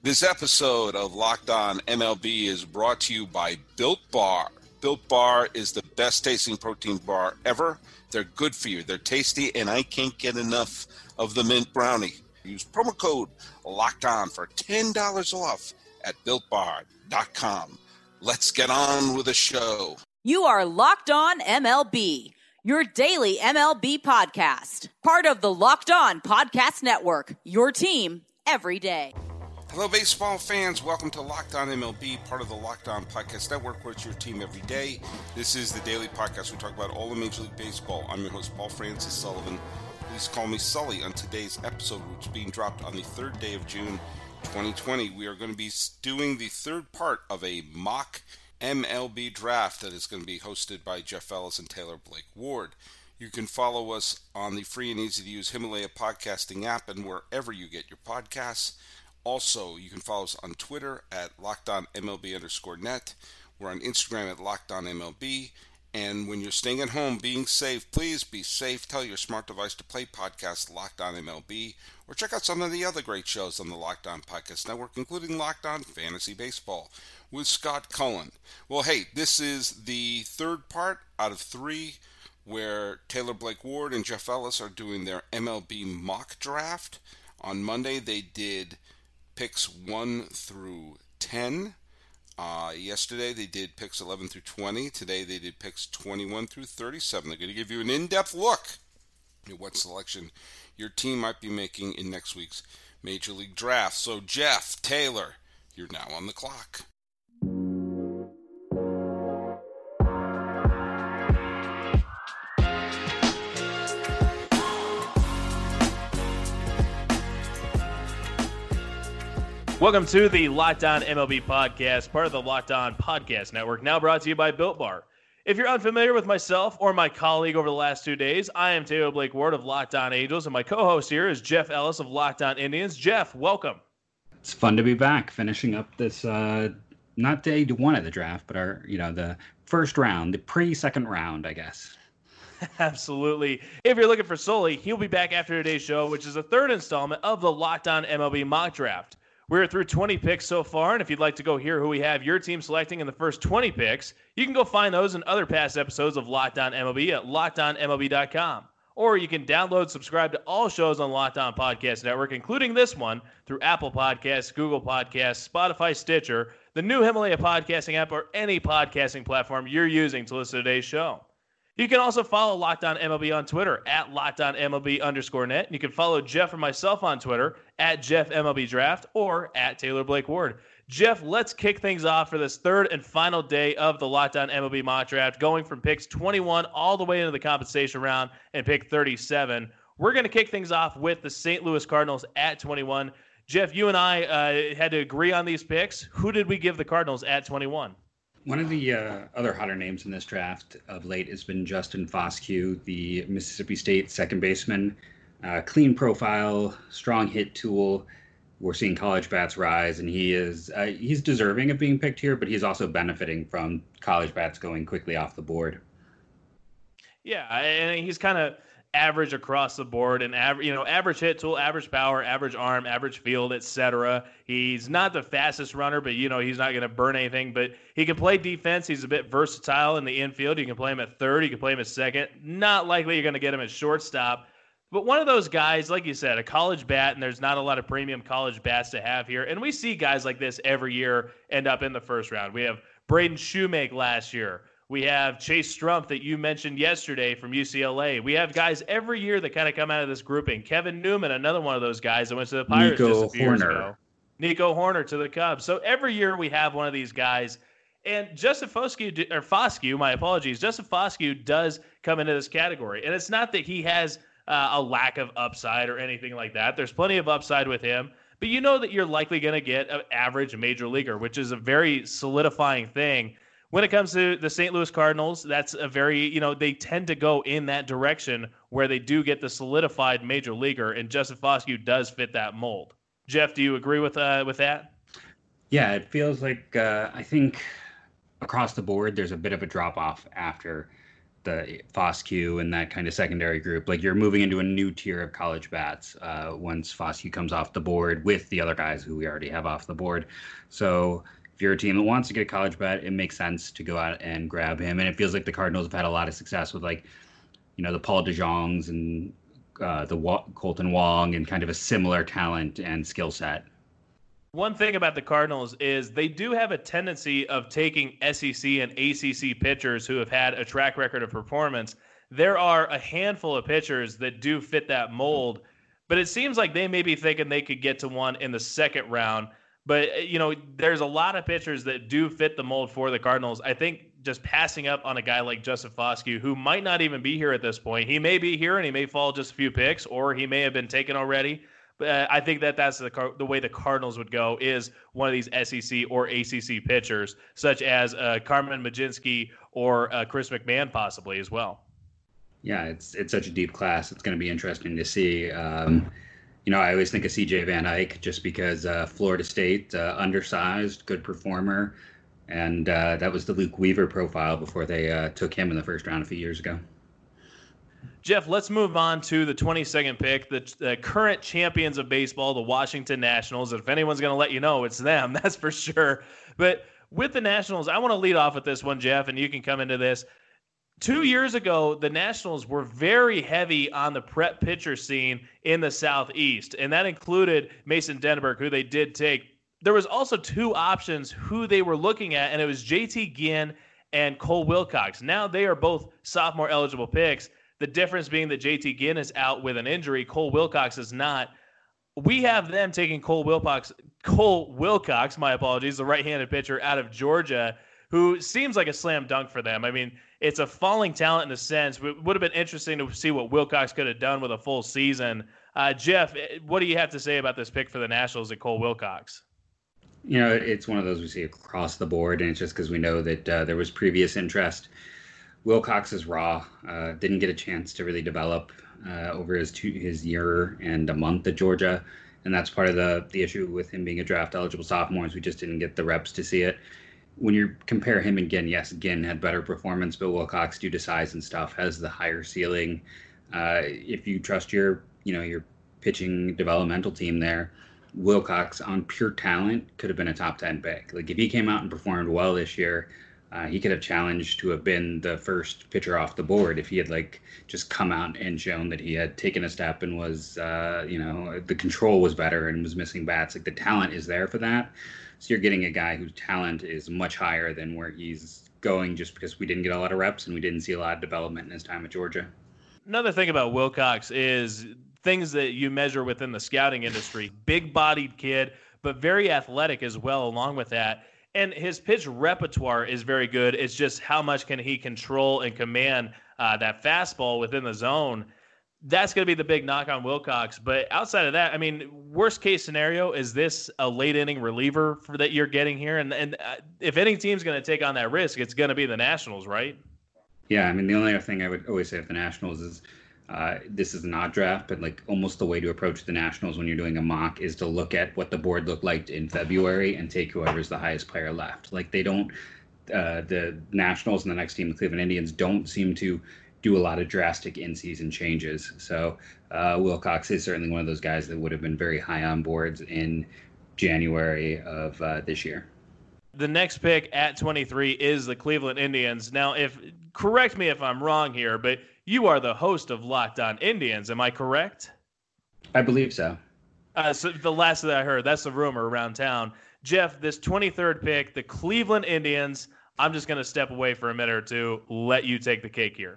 This episode of Locked On MLB is brought to you by Built Bar. Built Bar is the best tasting protein bar ever. They're good for you. They're tasty, and I can't get enough of the mint brownie. Use promo code Locked On for $10 off at BuiltBar.com. Let's get on with the show. You are Locked On MLB, your daily MLB podcast. Part of the Locked On Podcast Network, your team every day. Hello, baseball fans. Welcome to Locked On MLB, part of the Locked On Podcast Network, where it's your team every day. This is the daily podcast. We talk about all of Major League Baseball. I'm your host, Paul Francis Sullivan. Please call me Sully on today's episode, which is being dropped on the 3rd day of June, 2020. We are going to be doing the third part of a mock MLB draft that is going to be hosted by Jeff Ellis and Taylor Blake Ward. You can follow us on the free and easy-to-use Himalaya podcasting app and wherever you get your podcasts. Also, you can follow us on Twitter at LockedOnMLB_net. We're on Instagram at LockedOnMLB. And when you're staying at home, being safe, please be safe. Tell your smart device to play podcast Locked On MLB, or check out some of the other great shows on the Locked On Podcast Network, including Locked On Fantasy Baseball with Scott Cullen. Well, hey, this is the third part out of 3 where Taylor Blake Ward and Jeff Ellis are doing their MLB mock draft. On Monday, they did picks 1 through 10. Yesterday they did picks 11 through 20. Today they did picks 21 through 37. They're going to give you an in-depth look at what selection your team might be making in next week's Major League Draft. So Jeff, Taylor, you're now on the clock. Welcome to the Locked On MLB podcast, part of the Locked On Podcast Network, now brought to you by Built Bar. If you're unfamiliar with myself or my colleague over the last 2 days, I am Taylor Blake Ward of Locked On Angels, and my co-host here is Jeff Ellis of Locked On Indians. Jeff, welcome. It's fun to be back, finishing up this, not day 1 of the draft, but the first round, the pre-second round, I guess. Absolutely. If you're looking for Sully, he'll be back after today's show, which is the third installment of the Locked On MLB mock draft. We're through 20 picks so far, and if you'd like to go hear who we have your team selecting in the first 20 picks, you can go find those and other past episodes of Locked On MLB at LockedOnMLB.com. Or you can download, subscribe to all shows on Locked On Podcast Network, including this one, through Apple Podcasts, Google Podcasts, Spotify, Stitcher, the new Himalaya podcasting app, or any podcasting platform you're using to listen to today's show. You can also follow Locked On MLB on Twitter at LockedOnMLB_net. You can follow Jeff or myself on Twitter at JeffMLBDraft or at Taylor Blake Ward. Jeff, let's kick things off for this third and final day of the Locked On MLB mock draft, going from picks 21 all the way into the compensation round and pick 37. We're going to kick things off with the St. Louis Cardinals at 21. Jeff, you and I had to agree on these picks. Who did we give the Cardinals at 21? One of the other hotter names in this draft of late has been Justin Foscue, the Mississippi State second baseman. Clean profile, strong hit tool. We're seeing college bats rise, and he's deserving of being picked here, but he's also benefiting from college bats going quickly off the board. Yeah, and he's kind of average across the board, and average hit tool, average power, average arm, average field, etc. He's not the fastest runner, but he's not going to burn anything. But he can play defense. He's a bit versatile in the infield. You can play him at third. You can play him at second. Not likely you're going to get him at shortstop. But one of those guys, like you said, a college bat, and there's not a lot of premium college bats to have here. And we see guys like this every year end up in the first round. We have Braden Shoemake last year. We have Chase Strumpf that you mentioned yesterday from UCLA. We have guys every year that kind of come out of this grouping. Kevin Newman, another one of those guys that went to the Pirates just a few years ago. Nico Hoerner to the Cubs. So every year we have one of these guys. And Justin Foscue, my apologies, Justin Foscue does come into this category. And it's not that he has a lack of upside or anything like that. There's plenty of upside with him. But you know that you're likely going to get an average major leaguer, which is a very solidifying thing. When it comes to the St. Louis Cardinals, that's a very, they tend to go in that direction where they do get the solidified major leaguer, and Justin Foscue does fit that mold. Jeff, do you agree with that? Yeah, it feels like I think across the board there's a bit of a drop-off after the Foscue and that kind of secondary group. Like you're moving into a new tier of college bats once Foscue comes off the board with the other guys who we already have off the board. So if you're a team that wants to get a college bat, it makes sense to go out and grab him. And it feels like the Cardinals have had a lot of success with like, the Paul DeJongs and Colton Wong and kind of a similar talent and skill set. One thing about the Cardinals is they do have a tendency of taking SEC and ACC pitchers who have had a track record of performance. There are a handful of pitchers that do fit that mold, but it seems like they may be thinking they could get to one in the second round. But, there's a lot of pitchers that do fit the mold for the Cardinals. I think just passing up on a guy like Justin Foscue, who might not even be here at this point. He may be here and he may fall just a few picks, or he may have been taken already. But I think that's the way the Cardinals would go, is one of these SEC or ACC pitchers, such as Carmen Mlodzinski or Chris McMahon possibly as well. Yeah, it's such a deep class. It's going to be interesting to see. I always think of CJ Van Eyck just because Florida State, undersized, good performer. And that was the Luke Weaver profile before they took him in the first round a few years ago. Jeff, let's move on to the 22nd pick, the current champions of baseball, the Washington Nationals. If anyone's going to let you know, it's them, that's for sure. But with the Nationals, I want to lead off with this one, Jeff, and you can come into this. 2 years ago, the Nationals were very heavy on the prep pitcher scene in the Southeast, and that included Mason Denneberg, who they did take. There was also two options who they were looking at, and it was JT Ginn and Cole Wilcox. Now they are both sophomore eligible picks. The difference being that JT Ginn is out with an injury. Cole Wilcox is not. We have them taking Cole Wilcox, my apologies, the right-handed pitcher out of Georgia, who seems like a slam dunk for them. I mean, it's a falling talent in a sense. It would have been interesting to see what Wilcox could have done with a full season. Jeff, what do you have to say about this pick for the Nationals and Cole Wilcox? It's one of those we see across the board, and it's just because we know that there was previous interest. Wilcox is raw, didn't get a chance to really develop over his year and a month at Georgia, and that's part of the issue with him being a draft-eligible sophomore is we just didn't get the reps to see it. When you compare him and Ginn, yes, Ginn had better performance, but Wilcox, due to size and stuff, has the higher ceiling. If you trust your pitching developmental team there, Wilcox, on pure talent, could have been a top 10 pick. Like, if he came out and performed well this year, he could have challenged to have been the first pitcher off the board if he had just come out and shown that he had taken a step and was, the control was better and was missing bats. Like, the talent is there for that. So you're getting a guy whose talent is much higher than where he's going just because we didn't get a lot of reps and we didn't see a lot of development in his time at Georgia. Another thing about Wilcox is things that you measure within the scouting industry. Big-bodied kid, but very athletic as well along with that. And his pitch repertoire is very good. It's just how much can he control and command that fastball within the zone. That's going to be the big knock on Wilcox. But outside of that, I mean, worst case scenario, is this a late inning reliever that you're getting here? And if any team's going to take on that risk, it's going to be the Nationals, right? Yeah, I mean, the only other thing I would always say of the Nationals is this is an odd draft, but almost the way to approach the Nationals when you're doing a mock is to look at what the board looked like in February and take whoever's the highest player left. They don't, the Nationals and the next team, the Cleveland Indians, don't seem to do a lot of drastic in-season changes. So Wilcox is certainly one of those guys that would have been very high on boards in January of this year. The next pick at 23 is the Cleveland Indians. Now, correct me if I'm wrong here, but you are the host of Locked On Indians. Am I correct? I believe so. So the last that I heard, that's the rumor around town. Jeff, this 23rd pick, the Cleveland Indians, I'm just going to step away for a minute or two, let you take the cake here.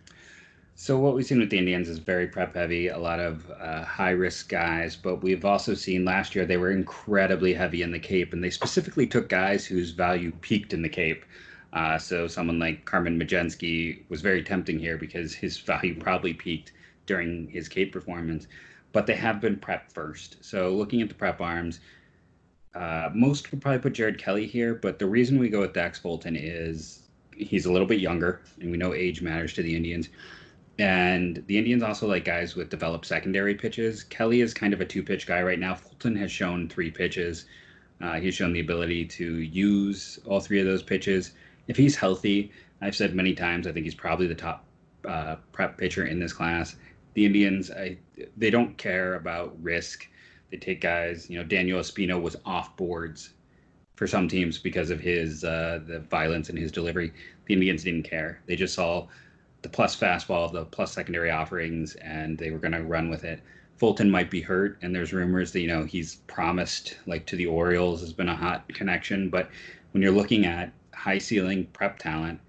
So what we've seen with the Indians is very prep heavy, a lot of high-risk guys, but we've also seen last year they were incredibly heavy in the Cape, and they specifically took guys whose value peaked in the Cape. So someone like Carmen Mlodzinski was very tempting here because his value probably peaked during his Cape performance, but they have been prep first. So looking at the prep arms, most would probably put Jared Kelly here, but the reason we go with Dax Fulton is he's a little bit younger, and we know age matters to the Indians. And the Indians also like guys with developed secondary pitches. Kelly is kind of a two-pitch guy right now. Fulton has shown 3 pitches. He's shown the ability to use all 3 of those pitches. If he's healthy, I've said many times, I think he's probably the top prep pitcher in this class. The Indians, they don't care about risk. They take guys, Daniel Espino was off boards for some teams because of his the violence in his delivery. The Indians didn't care. They just saw the plus fastball, the plus secondary offerings, and they were going to run with it. Fulton might be hurt, and there's rumors that he's promised to the Orioles has been a hot connection. But when you're looking at high ceiling prep talent,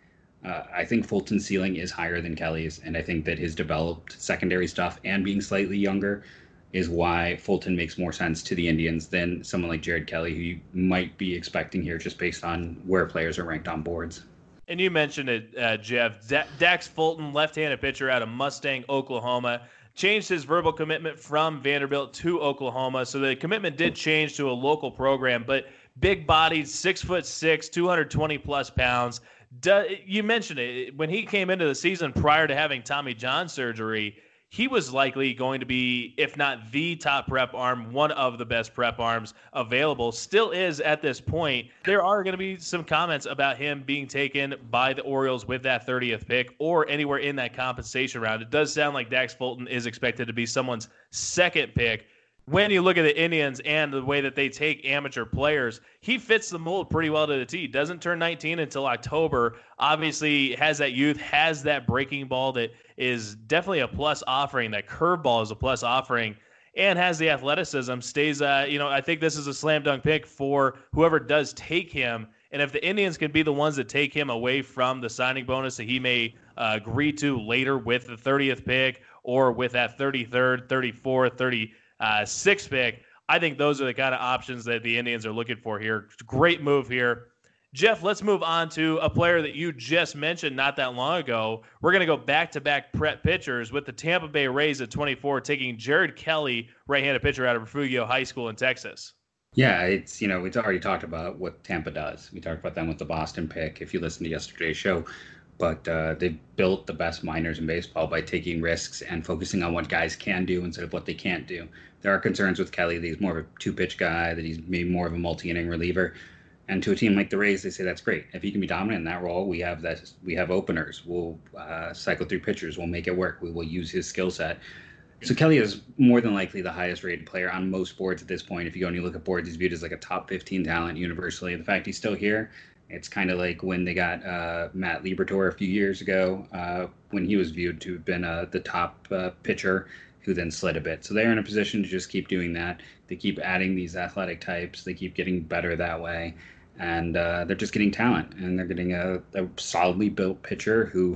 I think Fulton's ceiling is higher than Kelly's, and I think that his developed secondary stuff and being slightly younger is why Fulton makes more sense to the Indians than someone like Jared Kelly, who you might be expecting here just based on where players are ranked on boards. And you mentioned it, Jeff. Dax Fulton, left-handed pitcher out of Mustang, Oklahoma, changed his verbal commitment from Vanderbilt to Oklahoma. So the commitment did change to a local program, but big-bodied, 6'6", 220-plus pounds. You mentioned it. When he came into the season prior to having Tommy John surgery, he was likely going to be, if not the top prep arm, one of the best prep arms available. Still is at this point. There are going to be some comments about him being taken by the Orioles with that 30th pick or anywhere in that compensation round. It does sound like Dax Fulton is expected to be someone's second pick. When you look at the Indians and the way that they take amateur players, he fits the mold pretty well to the T. Doesn't turn 19 until October. Obviously has that youth, has that breaking ball that is definitely a plus offering. That curveball is a plus offering and has the athleticism. Stays, I think this is a slam dunk pick for whoever does take him. And if the Indians can be the ones that take him away from the signing bonus that he may agree to later with the 30th pick or with that 33rd, 34th, 36th pick, I think those are the kind of options that the Indians are looking for here. Great move here. Jeff, let's move on to a player that you just mentioned not that long ago. We're going to go back-to-back prep pitchers with the Tampa Bay Rays at 24, taking Jared Kelly, right-handed pitcher out of Refugio High School in Texas. Yeah, it's already talked about what Tampa does. We talked about them with the Boston pick, if you listened to yesterday's show. But they've built the best minors in baseball by taking risks and focusing on what guys can do instead of what they can't do. There are concerns with Kelly that he's more of a two-pitch guy, that he's maybe more of a multi-inning reliever. And to a team like the Rays, they say that's great. If he can be dominant in that role, we have openers. We'll cycle through pitchers. We'll make it work. We will use his skill set. So Kelly is more than likely the highest rated player on most boards at this point. If you go and you look at boards, he's viewed as like a top 15 talent universally. The fact he's still here, it's kind of like when they got Matt Liberatore a few years ago, when he was viewed to have been the top pitcher who then slid a bit. So they're in a position to just keep doing that. They keep adding these athletic types. They keep getting better that way. And they're just getting talent. And they're getting a solidly built pitcher who,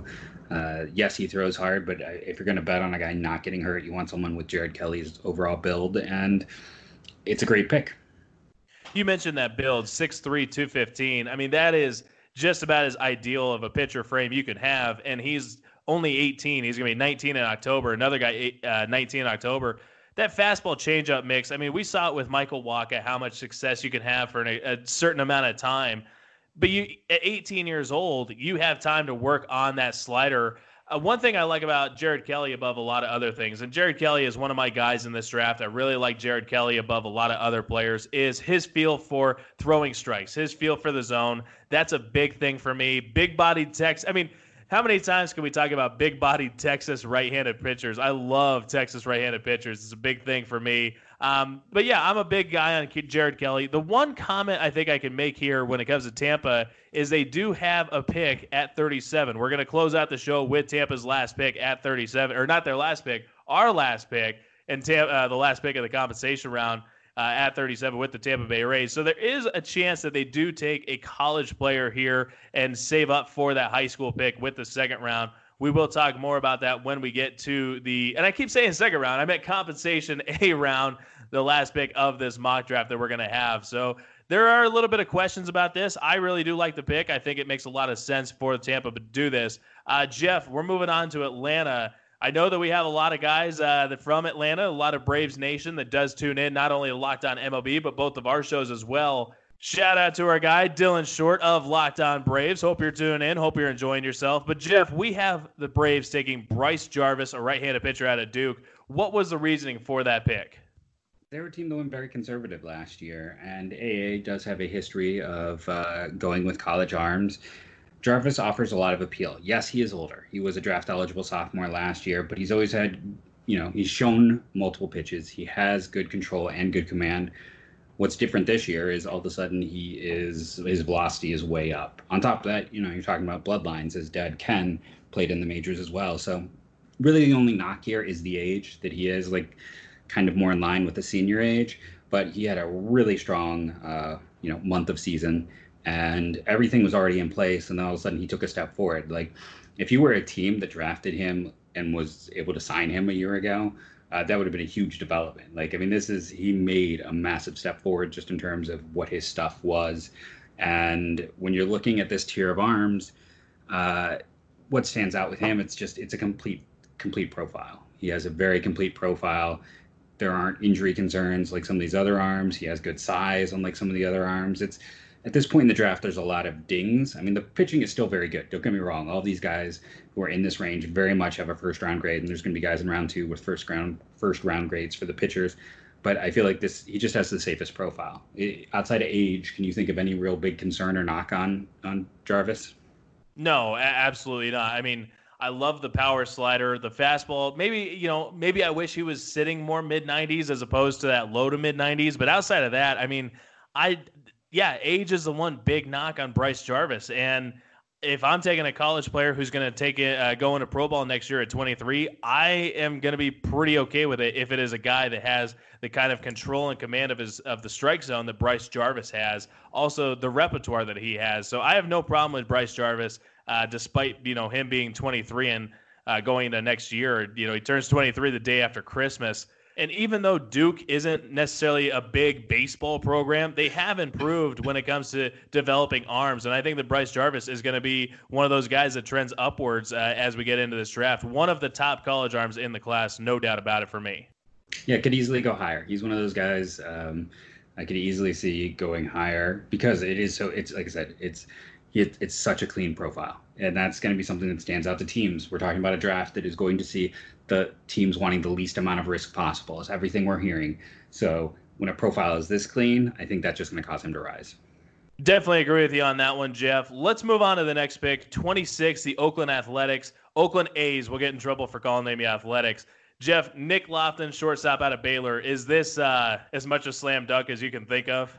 yes, he throws hard, but if you're going to bet on a guy not getting hurt, you want someone with Jared Kelly's overall build. And it's a great pick. You mentioned that build, 6'3", 215. I mean, that is just about as ideal of a pitcher frame you can have. And he's only 18. He's going to be 19 in October. Another guy, 19 in October. That fastball changeup mix, I mean, we saw it with Michael Wacha, how much success you can have for a certain amount of time. But at 18 years old, you have time to work on that slider. One thing I like about Jared Kelly above a lot of other things, and Jared Kelly is one of my guys in this draft. I really like Jared Kelly above a lot of other players, is his feel for throwing strikes, his feel for the zone. That's a big thing for me. Big-bodied Texas. I mean, how many times can we talk about big-bodied Texas right-handed pitchers? I love Texas right-handed pitchers. It's a big thing for me. But yeah, I'm a big guy on Jared Kelly. The one comment I think I can make here when it comes to Tampa is they do have a pick at 37. We're going to close out the show with Tampa's last pick at 37, or not their last pick, our last pick, and the last pick of the compensation round at 37 with the Tampa Bay Rays. So there is a chance that they do take a college player here and save up for that high school pick with the second round. We will talk more about that when we get to and I keep saying second round, I meant compensation A round, the last pick of this mock draft that we're going to have. So there are a little bit of questions about this. I really do like the pick. I think it makes a lot of sense for Tampa to do this. Jeff, we're moving on to Atlanta. I know that we have a lot of guys that from Atlanta, a lot of Braves Nation that does tune in, not only to Locked On MLB, but both of our shows as well. Shout out to our guy, Dylan Short of Locked On Braves. Hope you're tuning in. Hope you're enjoying yourself. But, Jeff, we have the Braves taking Bryce Jarvis, a right-handed pitcher out of Duke. What was the reasoning for that pick? They were a team that went very conservative last year, and AA does have a history of going with college arms. Jarvis offers a lot of appeal. Yes, he is older. He was a draft eligible sophomore last year, but he's always had, he's shown multiple pitches. He has good control and good command. What's different this year is all of a sudden his velocity is way up. On top of that, you're talking about bloodlines. His dad, Ken, played in the majors as well. So really the only knock here is the age, that he is like kind of more in line with the senior age. But he had a really strong, month of season, and everything was already in place. And then all of a sudden he took a step forward. Like if you were a team that drafted him and was able to sign him a year ago, that would have been a huge development. Like, I mean, he made a massive step forward just in terms of what his stuff was. And when you're looking at this tier of arms, what stands out with him, it's a complete profile. He has a very complete profile. There aren't injury concerns like some of these other arms. He has good size, unlike some of the other arms. At this point in the draft, there's a lot of dings. I mean, the pitching is still very good. Don't get me wrong. All these guys who are in this range very much have a first-round grade, and there's going to be guys in round 2 with first-round grades for the pitchers. But I feel like he just has the safest profile. Outside of age, can you think of any real big concern or knock on Jarvis? No, absolutely not. I mean, I love the power slider, the fastball. Maybe I wish he was sitting more mid-90s as opposed to that low to mid-90s. But outside of that, I mean, age is the one big knock on Bryce Jarvis. And if I'm taking a college player who's going to go into pro ball next year at 23, I am going to be pretty okay with it if it is a guy that has the kind of control and command of the strike zone that Bryce Jarvis has, also the repertoire that he has. So I have no problem with Bryce Jarvis, despite him being 23 and going into next year. He turns 23 the day after Christmas. And even though Duke isn't necessarily a big baseball program, they have improved when it comes to developing arms. And I think that Bryce Jarvis is going to be one of those guys that trends upwards as we get into this draft. One of the top college arms in the class, no doubt about it for me. Yeah, could easily go higher. He's one of those guys I could easily see going higher because it's like I said, it's such a clean profile. And that's going to be something that stands out to teams. We're talking about a draft that is going to see the teams wanting the least amount of risk possible. Is everything we're hearing. So when a profile is this clean, I think that's just going to cause him to rise. Definitely agree with you on that one, Jeff. Let's move on to the next pick. 26, the Oakland Athletics. Oakland A's will get in trouble for calling them the Athletics. Jeff, Nick Lofton, shortstop out of Baylor. Is this as much a slam dunk as you can think of?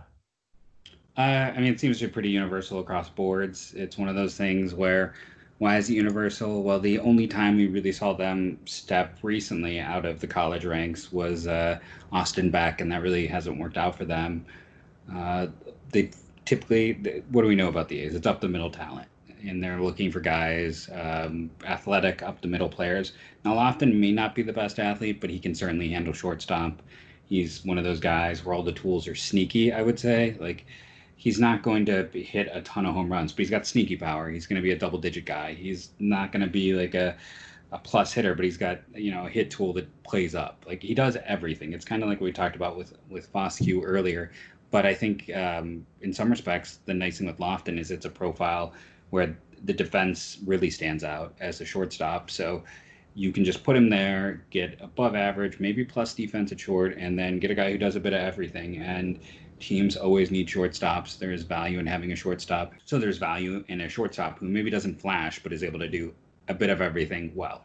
It seems to be pretty universal across boards. It's one of those things where, why is it universal? Well, the only time we really saw them step recently out of the college ranks was Austin Beck, and that really hasn't worked out for them. They typically, what do we know about the A's? It's up the middle talent, and they're looking for guys, athletic, up the middle players. Now, Lofton may not be the best athlete, but he can certainly handle shortstop. He's one of those guys where all the tools are sneaky, I would say. Like, he's not going to hit a ton of home runs, but he's got sneaky power. He's going to be a double-digit guy. He's not going to be like a plus hitter, but he's got a hit tool that plays up. Like, he does everything. It's kind of like what we talked about with Foscue earlier. But I think in some respects, the nice thing with Lofton is it's a profile where the defense really stands out as a shortstop. So you can just put him there, get above average, maybe plus defense at short, and then get a guy who does a bit of everything. And teams always need shortstops. There is value in having a shortstop. So there's value in a shortstop who maybe doesn't flash, but is able to do a bit of everything well.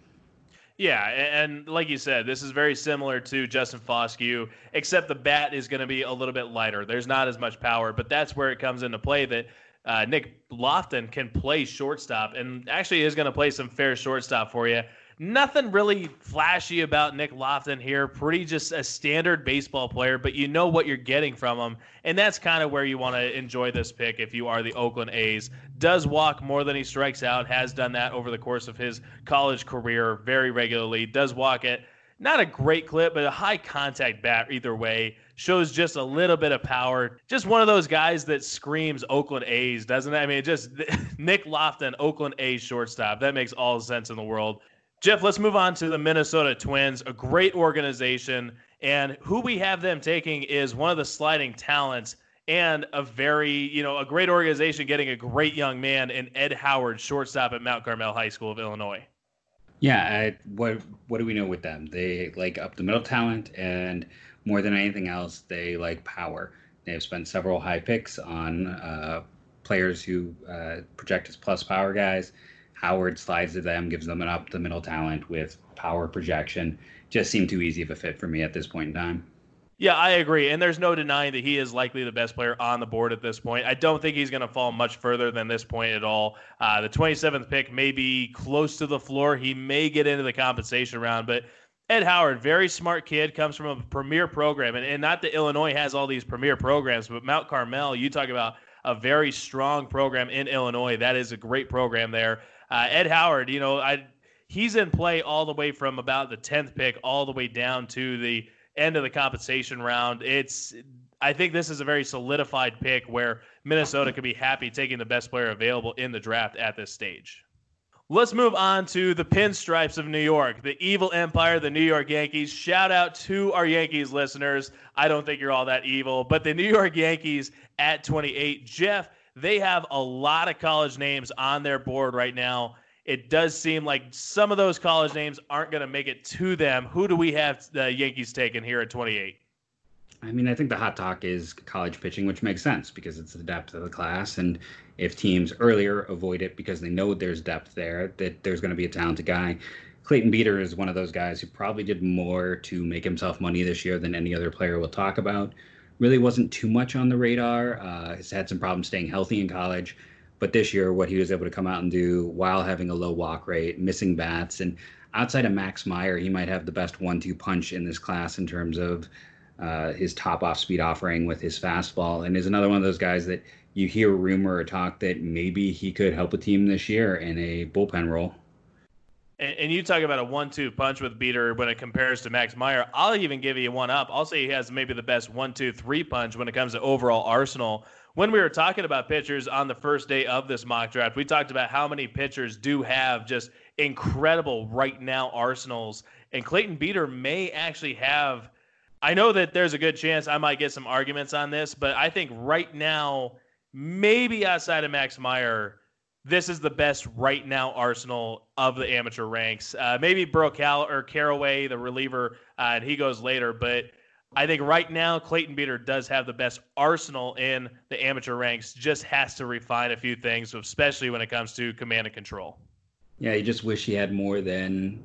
Yeah, and like you said, this is very similar to Justin Foscue, except the bat is going to be a little bit lighter. There's not as much power, but that's where it comes into play that Nick Lofton can play shortstop and actually is going to play some fair shortstop for you. Nothing really flashy about Nick Lofton here. Pretty just a standard baseball player, but you know what you're getting from him. And that's kind of where you want to enjoy this pick if you are the Oakland A's. Does walk more than he strikes out, has done that over the course of his college career very regularly. Does walk at not a great clip, but a high contact bat either way. Shows just a little bit of power. Just one of those guys that screams Oakland A's, doesn't it? I mean, just Nick Lofton, Oakland A's shortstop. That makes all the sense in the world. Jeff, let's move on to the Minnesota Twins, a great organization, and who we have them taking is one of the sliding talents and a very, a great organization getting a great young man in Ed Howard, shortstop at Mount Carmel High School of Illinois. Yeah, what do we know with them? They like up the middle talent, and more than anything else, they like power. They have spent several high picks on players who project as plus power guys. Howard slides to them, gives them an up-the-middle talent with power projection. Just seemed too easy of a fit for me at this point in time. Yeah, I agree. And there's no denying that he is likely the best player on the board at this point. I don't think he's going to fall much further than this point at all. The 27th pick may be close to the floor. He may get into the compensation round. But Ed Howard, very smart kid, comes from a premier program. And not that Illinois has all these premier programs, but Mount Carmel, you talk about a very strong program in Illinois. That is a great program there. Ed Howard, he's in play all the way from about the 10th pick all the way down to the end of the compensation round. I think this is a very solidified pick where Minnesota could be happy taking the best player available in the draft at this stage. Let's move on to the Pinstripes of New York, the evil empire, the New York Yankees. Shout out to our Yankees listeners. I don't think you're all that evil, but the New York Yankees at 28. Jeff, they have a lot of college names on their board right now. It does seem like some of those college names aren't going to make it to them. Who do we have the Yankees taking here at 28? I mean, I think the hot talk is college pitching, which makes sense because it's the depth of the class. And if teams earlier avoid it because they know there's depth there, that there's going to be a talented guy. Clayton Beeter is one of those guys who probably did more to make himself money this year than any other player we'll talk about. Really wasn't too much on the radar. Has had some problems staying healthy in college. But this year, what he was able to come out and do while having a low walk rate, missing bats, and outside of Max Meyer, he might have the best 1-2 punch in this class in terms of his top off-speed offering with his fastball, and is another one of those guys that you hear rumor or talk that maybe he could help a team this year in a bullpen role. And you talk about a 1-2 punch with Beeter when it compares to Max Meyer. I'll even give you one up. I'll say he has maybe the best 1-2-3 punch when it comes to overall arsenal. When we were talking about pitchers on the first day of this mock draft, we talked about how many pitchers do have just incredible right now arsenals. And Clayton Beeter may actually have, I know that there's a good chance I might get some arguments on this, but I think right now, maybe outside of Max Meyer, this is the best right now arsenal of the amateur ranks. Maybe Caraway, the reliever, and he goes later, but I think right now Clayton Beeter does have the best arsenal in the amateur ranks, just has to refine a few things, especially when it comes to command and control. Yeah, you just wish he had more than,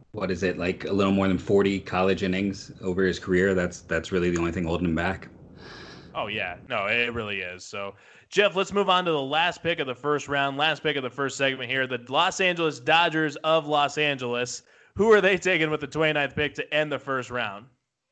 like a little more than 40 college innings over his career. That's really the only thing holding him back. Oh, yeah. No, it really is. So, Jeff, let's move on to the last pick of the first round, last pick of the first segment here. The Los Angeles Dodgers of Los Angeles. Who are they taking with the 29th pick to end the first round?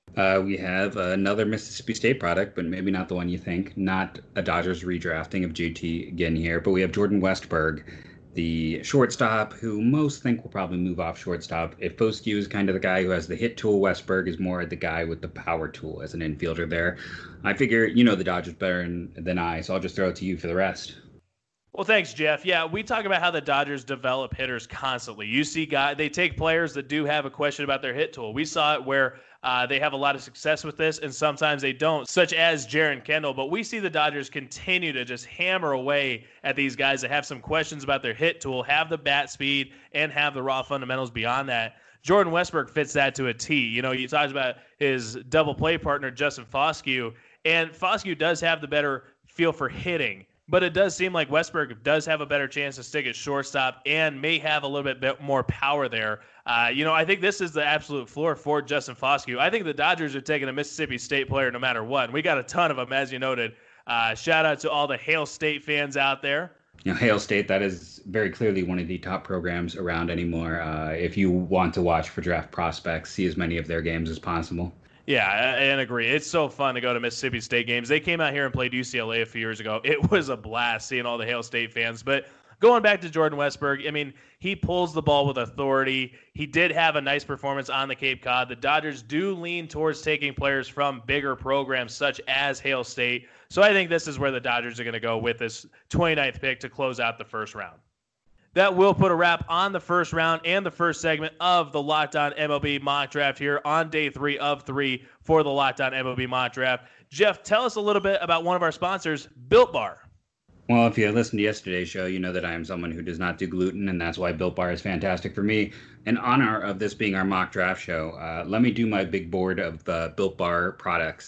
We have another Mississippi State product, but maybe not the one you think. Not a Dodgers redrafting of JT again here, but we have Jordan Westburg, the shortstop, who most think will probably move off shortstop. If Foscue is kind of the guy who has the hit tool, Westburg is more the guy with the power tool as an infielder there. I figure you know the Dodgers better than I, so I'll just throw it to you for the rest. Well, thanks, Jeff. Yeah, we talk about how the Dodgers develop hitters constantly. You see they take players that do have a question about their hit tool. We saw it where they have a lot of success with this, and sometimes they don't, such as Jaron Kendall. But we see the Dodgers continue to just hammer away at these guys that have some questions about their hit tool, have the bat speed, and have the raw fundamentals beyond that. Jordan Westburg fits that to a T. You know, you talked about his double play partner, Justin Foscue, and Foscue does have the better feel for hitting. But it does seem like Westburg does have a better chance to stick at shortstop and may have a little bit more power there. I think this is the absolute floor for Justin Foscue. I think the Dodgers are taking a Mississippi State player no matter what. And we got a ton of them, as you noted. Shout out to all the Hail State fans out there. You know, Hail State, that is very clearly one of the top programs around anymore. If you want to watch for draft prospects, see as many of their games as possible. Yeah, and agree. It's so fun to go to Mississippi State games. They came out here and played UCLA a few years ago. It was a blast seeing all the Hail State fans. But going back to Jordan Westburg, I mean, he pulls the ball with authority. He did have a nice performance on the Cape Cod. The Dodgers do lean towards taking players from bigger programs such as Hail State. So I think this is where the Dodgers are going to go with this 29th pick to close out the first round. That will put a wrap on the first round and the first segment of the Locked On MLB mock draft here on day 3 of 3 for the Locked On MLB mock draft. Jeff, tell us a little bit about one of our sponsors, Built Bar. Well, if you listened to yesterday's show, you know that I am someone who does not do gluten, and that's why Built Bar is fantastic for me. In honor of this being our mock draft show, let me do my big board of Built Bar products.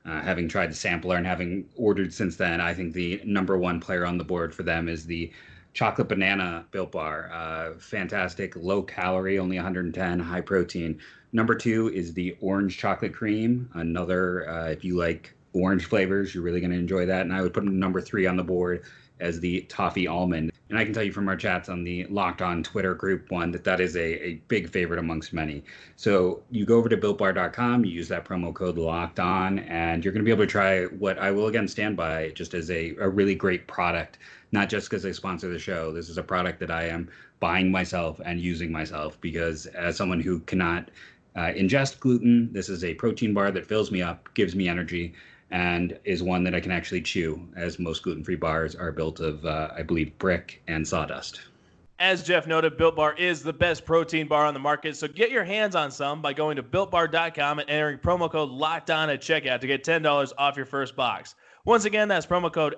Having tried the sampler and having ordered since then, I think the number one player on the board for them is the chocolate banana Built Bar. Fantastic, low calorie, only 110, high protein. Number two is the orange chocolate cream. Another, if you like orange flavors, you're really going to enjoy that. And I would put number three on the board as the toffee almond. And I can tell you from our chats on the Locked On Twitter group one that is a big favorite amongst many. So you go over to BuiltBar.com, you use that promo code Locked On, and you're going to be able to try what I will again stand by just as a really great product, not just because they sponsor the show. This is a product that I am buying myself and using myself because as someone who cannot ingest gluten, this is a protein bar that fills me up, gives me energy, and is one that I can actually chew, as most gluten-free bars are built of, I believe, brick and sawdust. As Jeff noted, Built Bar is the best protein bar on the market, so get your hands on some by going to BuiltBar.com and entering promo code LOCKEDON at checkout to get $10 off your first box. Once again, that's promo code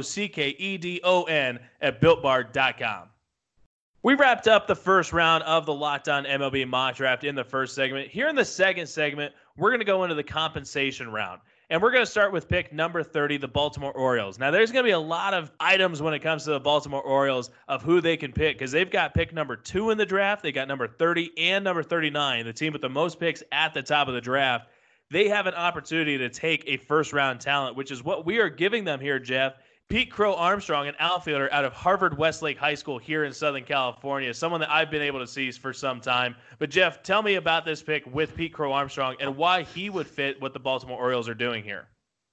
LOCKEDON at BuiltBar.com. We wrapped up the first round of the Locked On MLB mock draft in the first segment. Here in the second segment, we're going to go into the compensation round. And we're going to start with pick number 30, the Baltimore Orioles. Now, there's going to be a lot of items when it comes to the Baltimore Orioles of who they can pick because they've got pick number 2 in the draft. They got number 30 and number 39, the team with the most picks at the top of the draft. They have an opportunity to take a first-round talent, which is what we are giving them here, Jeff. Pete Crow Armstrong, an outfielder out of Harvard Westlake High School here in Southern California, someone that I've been able to see for some time. But, Jeff, tell me about this pick with Pete Crow Armstrong and why he would fit what the Baltimore Orioles are doing here.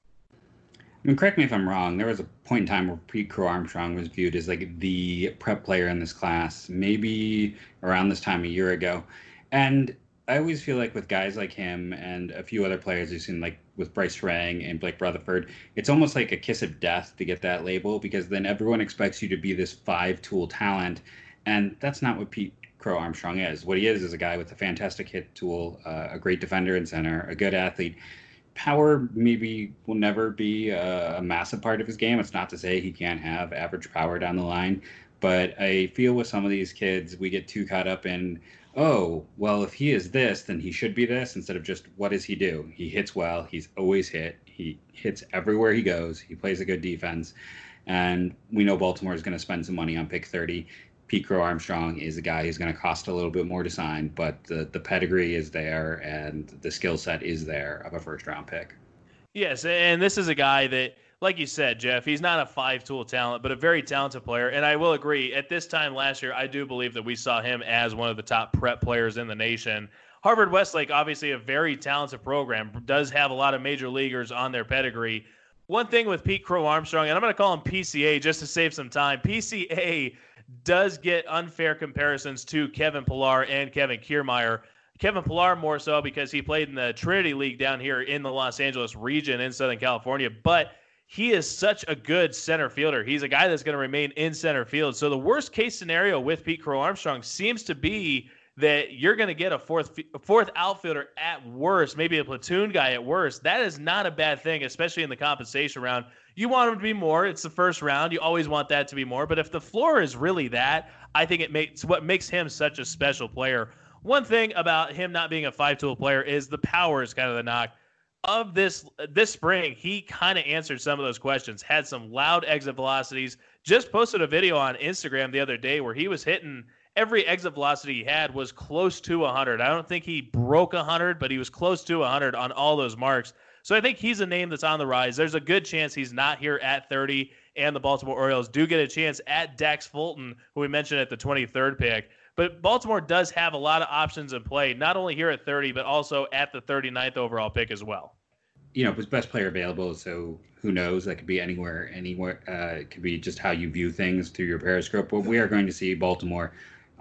I mean, correct me if I'm wrong. There was a point in time where Pete Crow Armstrong was viewed as like the prep player in this class, maybe around this time a year ago. And I always feel like with guys like him and a few other players you've seen, like with Bryce Rang and Blake Rutherford, it's almost like a kiss of death to get that label because then everyone expects you to be this 5-tool talent. And that's not what Pete Crow Armstrong is. What he is a guy with a fantastic hit tool, a great defender in center, a good athlete. Power maybe will never be a massive part of his game. It's not to say he can't have average power down the line. But I feel with some of these kids, we get too caught up in, oh, well, if he is this, then he should be this, instead of just what does he do? He hits well. He's always hit. He hits everywhere he goes. He plays a good defense. And we know Baltimore is going to spend some money on pick 30. Pete Crow Armstrong is a guy who's going to cost a little bit more to sign, but the pedigree is there and the skill set is there of a first-round pick. Yes, and this is a guy that, like you said, Jeff, he's not a 5-tool talent, but a very talented player. And I will agree, at this time last year, I do believe that we saw him as one of the top prep players in the nation. Harvard Westlake, obviously a very talented program, does have a lot of major leaguers on their pedigree. One thing with Pete Crow Armstrong, and I'm going to call him PCA just to save some time, PCA does get unfair comparisons to Kevin Pillar and Kevin Kiermaier. Kevin Pillar more so because he played in the Trinity League down here in the Los Angeles region in Southern California, but he is such a good center fielder. He's a guy that's going to remain in center field. So the worst case scenario with Pete Crow Armstrong seems to be that you're going to get a fourth outfielder at worst, maybe a platoon guy at worst. That is not a bad thing, especially in the compensation round. You want him to be more. It's the first round. You always want that to be more. But if the floor is really that, I think it's what makes him such a special player. One thing about him not being a 5-tool player is the power is kind of the knock. Of this spring, he kind of answered some of those questions, had some loud exit velocities, just posted a video on Instagram the other day where he was hitting every exit velocity he had was close to 100. I don't think he broke 100, but he was close to 100 on all those marks. So I think he's a name that's on the rise. There's a good chance he's not here at 30, and the Baltimore Orioles do get a chance at Dax Fulton, who we mentioned at the 23rd pick. But Baltimore does have a lot of options in play, not only here at 30, but also at the 39th overall pick as well. You know, it was best player available, so who knows? That could be anywhere. It could be just how you view things through your periscope. But we are going to see Baltimore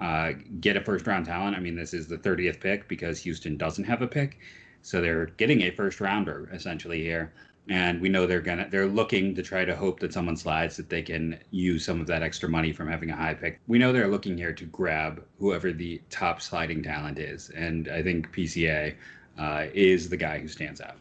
get a first-round talent. I mean, this is the 30th pick because Houston doesn't have a pick. So they're getting a first-rounder, essentially, here. And we know they're looking to try to hope that someone slides, that they can use some of that extra money from having a high pick. We know they're looking here to grab whoever the top sliding talent is. And I think PCA is the guy who stands out.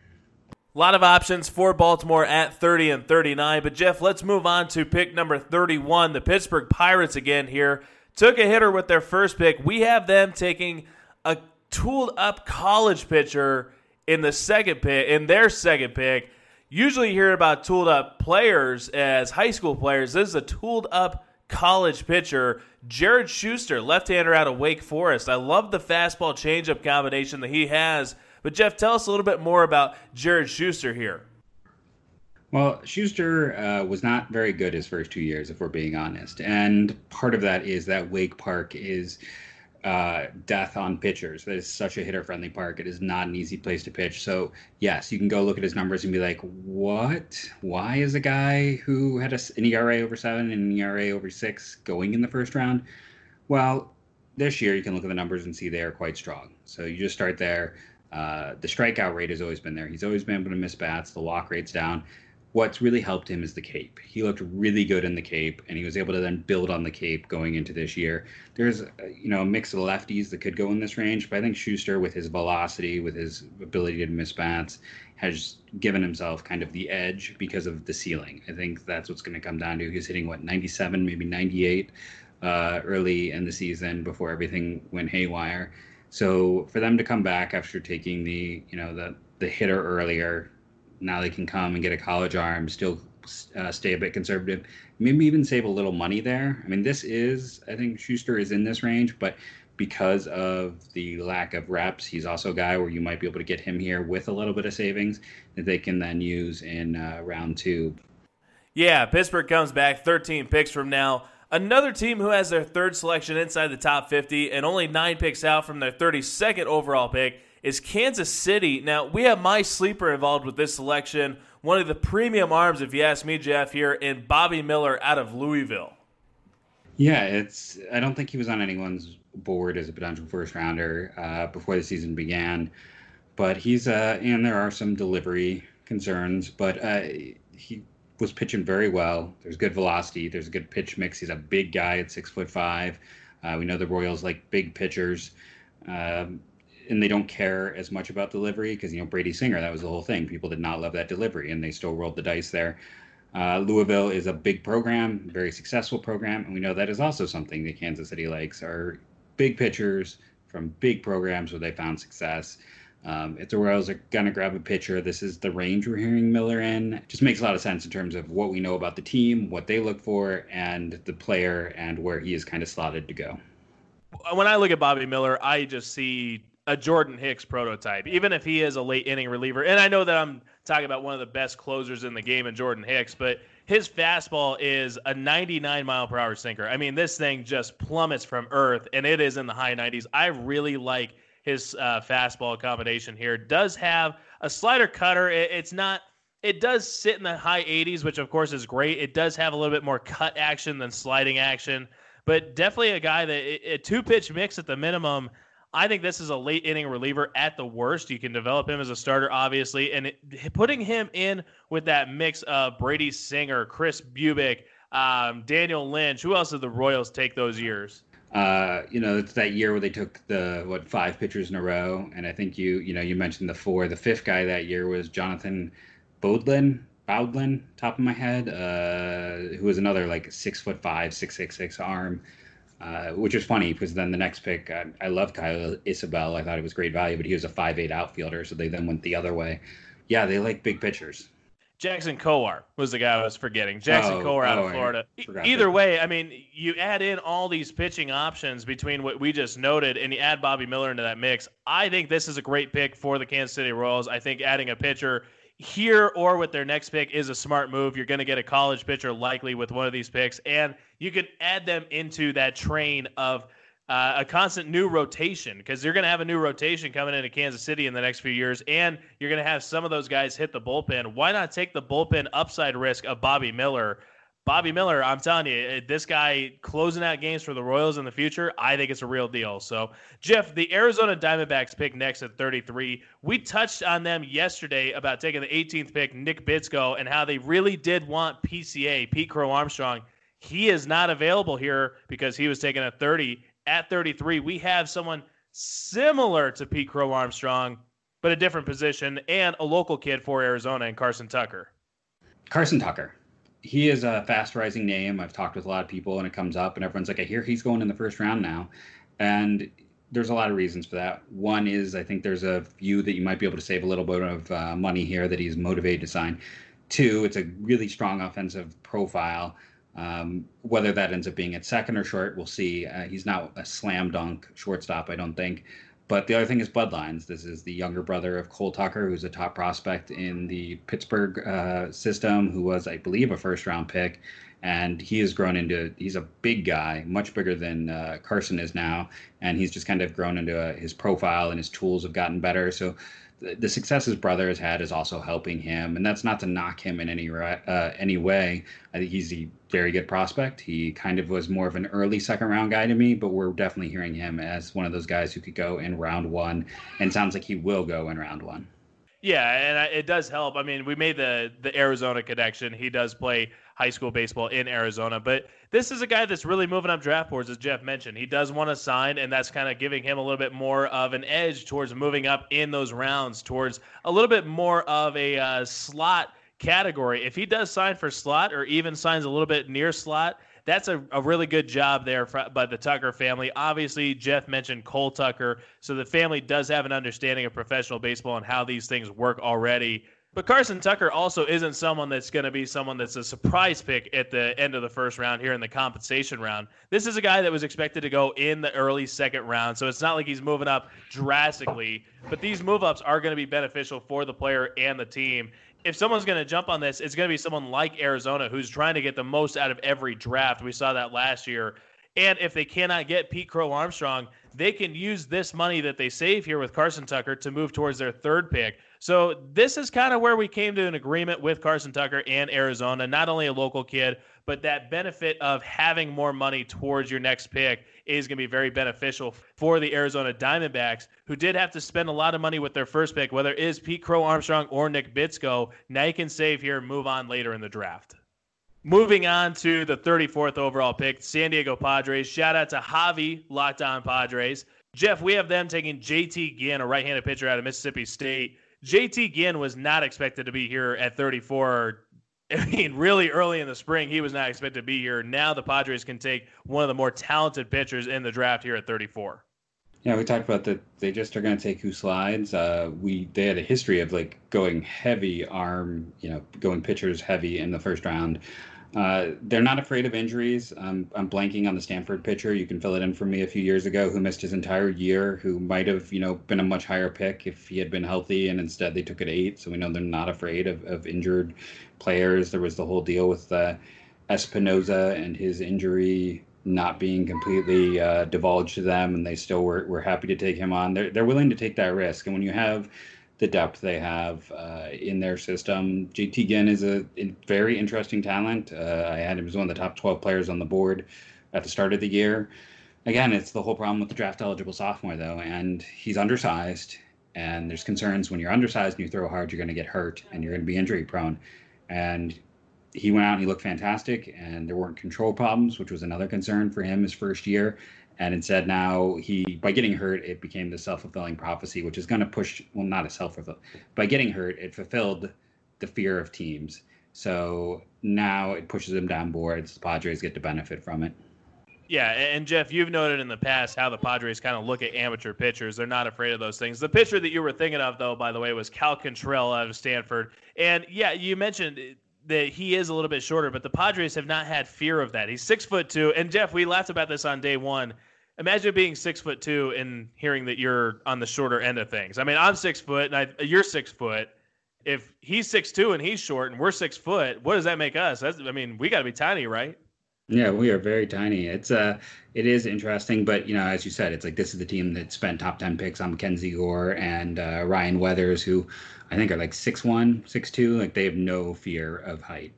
A lot of options for Baltimore at 30 and 39. But, Jeff, let's move on to pick number 31. The Pittsburgh Pirates again here took a hitter with their first pick. We have them taking a tooled-up college pitcher in their second pick. Usually you hear about tooled up players as high school players. This is a tooled up college pitcher, Jared Schuster, left-hander out of Wake Forest. I love the fastball changeup combination that he has. But Jeff, tell us a little bit more about Jared Schuster here. Well, Schuster was not very good his first 2 years, if we're being honest. And part of that is that Wake Park is death on pitchers. That is such a hitter-friendly park. It is not an easy place to pitch. So, yes, you can go look at his numbers and be like, what? Why is a guy who had an ERA over 7 and an ERA over 6 going in the first round? Well, this year you can look at the numbers and see they are quite strong. So you just start there. The strikeout rate has always been there. He's always been able to miss bats. The walk rate's down. What's really helped him is the Cape. He looked really good in the Cape, and he was able to then build on the Cape going into this year. There's a mix of lefties that could go in this range, but I think Schuster, with his velocity, with his ability to miss bats, has given himself kind of the edge because of the ceiling. I think that's what's going to come down to. He's hitting, 97, maybe 98 early in the season before everything went haywire. So for them to come back after taking the hitter earlier, now they can come and get a college arm, still stay a bit conservative, maybe even save a little money there. I mean, I think Schuster is in this range, but because of the lack of reps, he's also a guy where you might be able to get him here with a little bit of savings that they can then use in round 2. Yeah, Pittsburgh comes back 13 picks from now. Another team who has their third selection inside the top 50 and only 9 picks out from their 32nd overall pick is Kansas City. Now, we have my sleeper involved with this selection, one of the premium arms, if you ask me, Jeff, here, in Bobby Miller out of Louisville. Yeah, I don't think he was on anyone's board as a potential first-rounder before the season began, but he's and there are some delivery concerns, but he was pitching very well. There's good velocity. There's a good pitch mix. He's a big guy at 6'5". We know the Royals like big pitchers. And they don't care as much about delivery because, Brady Singer, that was the whole thing. People did not love that delivery, and they still rolled the dice there. Louisville is a big program, very successful program, and we know that is also something that Kansas City likes, are big pitchers from big programs where they found success. If the Royals are going to grab a pitcher, this is the range we're hearing Miller in. It just makes a lot of sense in terms of what we know about the team, what they look for, and the player, and where he is kind of slotted to go. When I look at Bobby Miller, I just see a Jordan Hicks prototype, even if he is a late inning reliever. And I know that I'm talking about one of the best closers in the game in Jordan Hicks, but his fastball is a 99-mile-per-hour sinker. I mean, this thing just plummets from earth, and it is in the high 90s. I really like his fastball combination here. Does have a slider cutter. It does sit in the high 80s, which, of course, is great. It does have a little bit more cut action than sliding action, but definitely a guy that a two-pitch mix at the minimum. I think this is a late inning reliever at the worst. You can develop him as a starter, obviously, and putting him in with that mix of Brady Singer, Chris Bubic, Daniel Lynch. Who else did the Royals take those years? It's that year where they took the 5 pitchers in a row, and I think you mentioned the 4. The 5th guy that year was Jonathan Bowdlin, top of my head, who was another 6'5", 6'6" arm. Which is funny because then the next pick, I love Kyle Isabel. I thought it was great value, but he was a 5'8" outfielder, so they then went the other way. Yeah, they like big pitchers. Jackson Kowar was the guy I was forgetting. Kowar out of Florida. Either way, I mean, you add in all these pitching options between what we just noted, and you add Bobby Miller into that mix. I think this is a great pick for the Kansas City Royals. I think adding a pitcher here or with their next pick is a smart move. You're going to get a college pitcher likely with one of these picks, and you can add them into that train of a constant new rotation because you're going to have a new rotation coming into Kansas City in the next few years, and you're going to have some of those guys hit the bullpen. Why not take the bullpen upside risk of Bobby Miller? Bobby Miller, I'm telling you, this guy closing out games for the Royals in the future, I think it's a real deal. So, Jeff, the Arizona Diamondbacks pick next at 33. We touched on them yesterday about taking the 18th pick, Nick Bitsko, and how they really did want PCA, Pete Crow Armstrong. He is not available here because he was taken at 30. At 33, we have someone similar to Pete Crow Armstrong, but a different position, and a local kid for Arizona in Carson Tucker. Carson Tucker. He is a fast-rising name. I've talked with a lot of people, and it comes up, and everyone's like, I hear he's going in the first round now. And there's a lot of reasons for that. One is I think there's a view that you might be able to save a little bit of money here that he's motivated to sign. Two, it's a really strong offensive profile. Whether that ends up being at second or short, we'll see. He's not a slam dunk shortstop, I don't think. But the other thing is bloodlines. This is the younger brother of Cole Tucker, who's a top prospect in the Pittsburgh system, who was, I believe, a first-round pick. And he has grown into, he's a big guy, much bigger than Carson is now. And he's just kind of grown into his profile, and his tools have gotten better. So the success his brother has had is also helping him. And that's not to knock him in any way. I think he's a very good prospect. He kind of was more of an early second-round guy to me, but we're definitely hearing him as one of those guys who could go in round one. And sounds like he will go in round one. Yeah, and it does help. I mean, we made the Arizona connection. He does play high school baseball in Arizona, but this is a guy that's really moving up draft boards, as Jeff mentioned. He does want to sign, and that's kind of giving him a little bit more of an edge towards moving up in those rounds, towards a little bit more of a slot category. If he does sign for slot, or even signs a little bit near slot, that's a really good job there by the Tucker family. Obviously, Jeff mentioned Cole Tucker, so the family does have an understanding of professional baseball and how these things work already. But Carson Tucker also isn't someone that's going to be someone that's a surprise pick at the end of the first round here in the compensation round. This is a guy that was expected to go in the early second round, so it's not like he's moving up drastically. But these move-ups are going to be beneficial for the player and the team. If someone's going to jump on this, it's going to be someone like Arizona, who's trying to get the most out of every draft. We saw that last year. And if they cannot get Pete Crow Armstrong, they can use this money that they save here with Carson Tucker to move towards their third pick. So this is kind of where we came to an agreement with Carson Tucker and Arizona, not only a local kid, but that benefit of having more money towards your next pick is going to be very beneficial for the Arizona Diamondbacks, who did have to spend a lot of money with their first pick, whether it is Pete Crow Armstrong or Nick Bitsko. Now you can save here and move on later in the draft. Moving on to the 34th overall pick, San Diego Padres. Shout out to Javi, Locked On Padres. Jeff, we have them taking JT Ginn, a right-handed pitcher out of Mississippi State. JT Ginn was not expected to be here at 34. I mean, really early in the spring, he was not expected to be here. Now the Padres can take one of the more talented pitchers in the draft here at 34. Yeah, we talked about that. They just are going to take who slides. They had a history of like going heavy arm, going pitchers heavy in the first round. They're not afraid of injuries. I'm blanking on the Stanford pitcher. You can fill it in for me a few years ago, who missed his entire year, who might have, been a much higher pick if he had been healthy, and instead they took it 8. So we know they're not afraid of injured players. There was the whole deal with Espinoza and his injury not being completely divulged to them, and they still were happy to take him on. They're willing to take that risk, and when you have the depth they have in their system, JT Ginn is a very interesting talent. I had him as one of the top 12 players on the board at the start of the year. Again, it's the whole problem with the draft-eligible sophomore, though, and he's undersized, and there's concerns when you're undersized and you throw hard, you're going to get hurt, and you're going to be injury-prone. And he went out and he looked fantastic, and there weren't control problems, which was another concern for him his first year. And instead now by getting hurt, it became the self-fulfilling prophecy, which is going to push, well, not a self-fulfilling. By getting hurt, it fulfilled the fear of teams. So now it pushes him down boards. The Padres get to benefit from it. Yeah, and Jeff, you've noted in the past how the Padres kind of look at amateur pitchers. They're not afraid of those things. The pitcher that you were thinking of, though, by the way, was Cal Quantrill out of Stanford. And, yeah, you mentioned that he is a little bit shorter, but the Padres have not had fear of that. He's 6'2", and Jeff, we laughed about this on day one. Imagine being 6'2" and hearing that you're on the shorter end of things. I mean, I'm 6 foot and you're 6 foot. If he's 6'2" and he's short and we're 6 foot, what does that make us? We got to be tiny, right? Yeah, we are very tiny. It is interesting, but as you said, it's like this is the team that spent top 10 picks on Mackenzie Gore and Ryan Weathers, who I think are like 6'1", 6'2". Like they have no fear of height.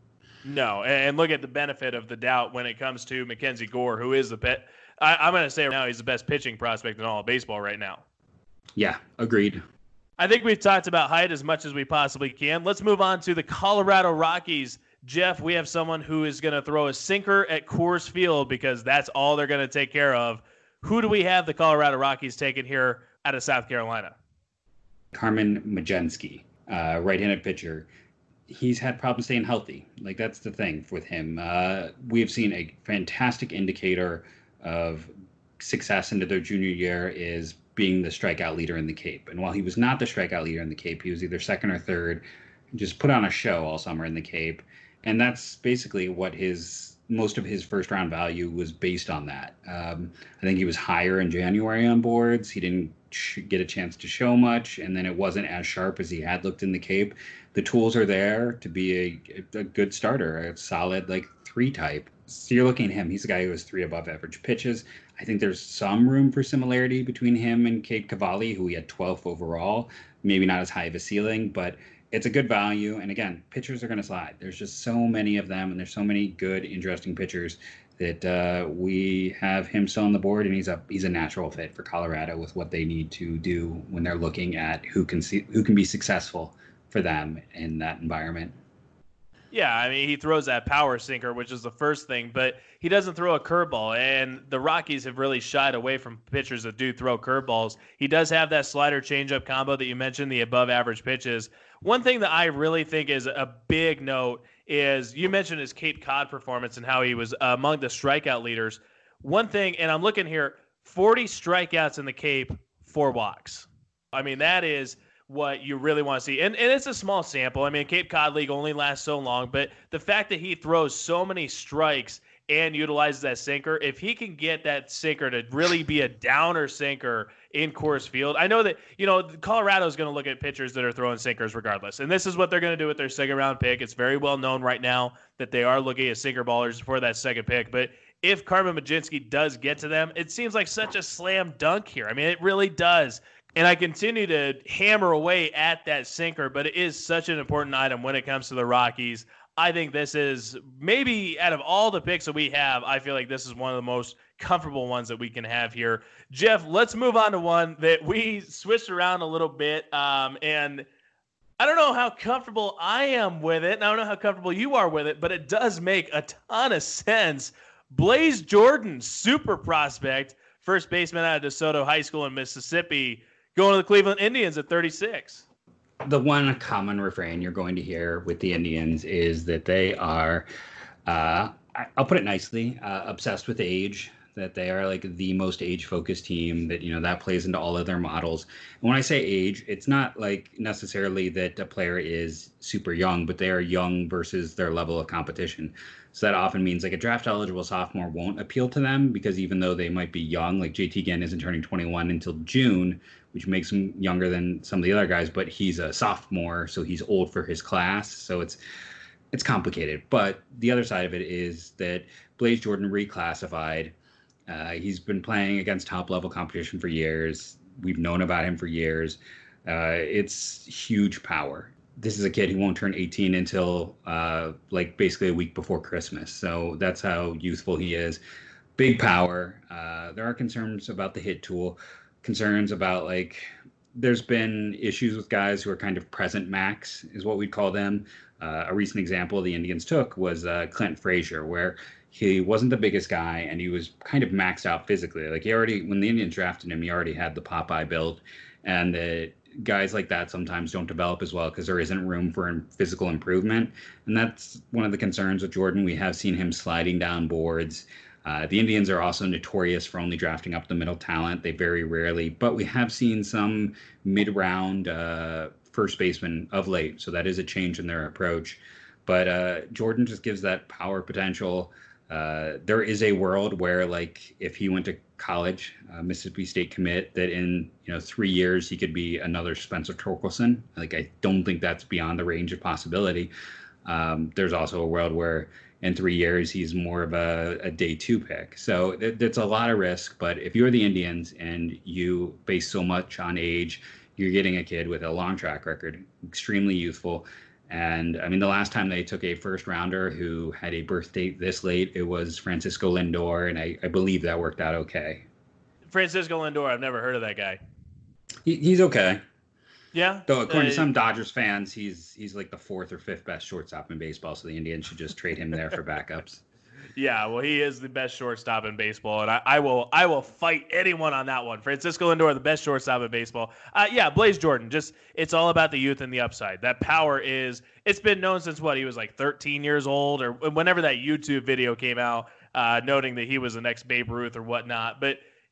No, and look at the benefit of the doubt when it comes to Mackenzie Gore, who is the pet. I'm going to say right now he's the best pitching prospect in all of baseball right now. Yeah, agreed. I think we've talked about height as much as we possibly can. Let's move on to the Colorado Rockies. Jeff, we have someone who is going to throw a sinker at Coors Field because that's all they're going to take care of. Who do we have the Colorado Rockies taking here out of South Carolina? Carmen Mlodzinski, right-handed pitcher. He's had problems staying healthy. Like, that's the thing with him. We have seen a fantastic indicator of success into their junior year is being the strikeout leader in the Cape. And while he was not the strikeout leader in the Cape, he was either second or third, just put on a show all summer in the Cape. And that's basically what most of his first round value was based on that. I think he was higher in January on boards. He didn't get a chance to show much, and then it wasn't as sharp as he had looked in the Cape. The tools are there to be a good starter, a solid like 3 type. So you're looking at him. He's a guy who has 3 above average pitches. I think there's some room for similarity between him and Cade Cavalli, who he had 12th overall. Maybe not as high of a ceiling, but it's a good value. And again, pitchers are going to slide. There's just so many of them, and there's so many good, interesting pitchers that we have him still on the board, and he's a natural fit for Colorado with what they need to do when they're looking at who can be successful for them in that environment. Yeah, I mean, he throws that power sinker, which is the first thing, but he doesn't throw a curveball, and the Rockies have really shied away from pitchers that do throw curveballs. He does have that slider changeup combo that you mentioned, the above-average pitches. One thing that I really think is a big note is you mentioned his Cape Cod performance and how he was among the strikeout leaders. One thing, and I'm looking here, 40 strikeouts in the Cape, 4 walks. I mean, that is what you really want to see. And it's a small sample. I mean, Cape Cod League only lasts so long, but the fact that he throws so many strikes and utilizes that sinker, if he can get that sinker to really be a downer sinker in Coors Field, I know that, Colorado is going to look at pitchers that are throwing sinkers regardless. And this is what they're going to do with their second round pick. It's very well known right now that they are looking at sinker ballers for that second pick. But if Carmen Mlodzinski does get to them, it seems like such a slam dunk here. I mean, it really does. And I continue to hammer away at that sinker, but it is such an important item when it comes to the Rockies. I think this is maybe out of all the picks that we have, I feel like this is one of the most comfortable ones that we can have here. Jeff, let's move on to one that we switched around a little bit. And I don't know how comfortable I am with it, and I don't know how comfortable you are with it, but it does make a ton of sense. Blaze Jordan, super prospect, first baseman out of DeSoto High School in Mississippi, going to the Cleveland Indians at 36. The one common refrain you're going to hear with the Indians is that they are, I'll put it nicely, obsessed with age, that they are like the most age-focused team, that, that plays into all of their models. And when I say age, it's not like necessarily that a player is super young, but they are young versus their level of competition. So that often means like a draft-eligible sophomore won't appeal to them because even though they might be young, like JT Ginn isn't turning 21 until June, which makes him younger than some of the other guys, but he's a sophomore, so he's old for his class. So it's complicated. But the other side of it is that Blaze Jordan reclassified. He's been playing against top-level competition for years. We've known about him for years. It's huge power. This is a kid who won't turn 18 until basically a week before Christmas. So that's how youthful he is. Big power. There are concerns about the hit tool. Concerns about there's been issues with guys who are kind of present max is what we'd call them. A recent example the Indians took was Clint Frazier, where he wasn't the biggest guy and he was kind of maxed out physically. Like when the Indians drafted him, he already had the Popeye build, and guys like that sometimes don't develop as well because there isn't room for physical improvement. And that's one of the concerns with Jordan. We have seen him sliding down boards. The Indians are also notorious for only drafting up the middle talent. They very rarely, but we have seen some mid-round first baseman of late. So that is a change in their approach. But Jordan just gives that power potential. There is a world where, if he went to college, Mississippi State commit, that in 3 years he could be another Spencer Torkelson. I don't think that's beyond the range of possibility. There's also a world where in 3 years he's more of a day 2 pick. So it's a lot of risk. But if you're the Indians and you base so much on age, you're getting a kid with a long track record, extremely youthful. And I mean, the last time they took a first rounder who had a birth date this late, it was Francisco Lindor. And I believe that worked out okay. Francisco Lindor, I've never heard of that guy. He's okay. Yeah. Though according to some Dodgers fans, he's like the 4th or 5th best shortstop in baseball. So the Indians should just trade him there for backups. Yeah, well, he is the best shortstop in baseball, and I will fight anyone on that one. Francisco Lindor, the best shortstop in baseball. Blaze Jordan, it's all about the youth and the upside. That power it's been known since he was 13 years old, or whenever that YouTube video came out, noting that he was the next Babe Ruth or whatnot. But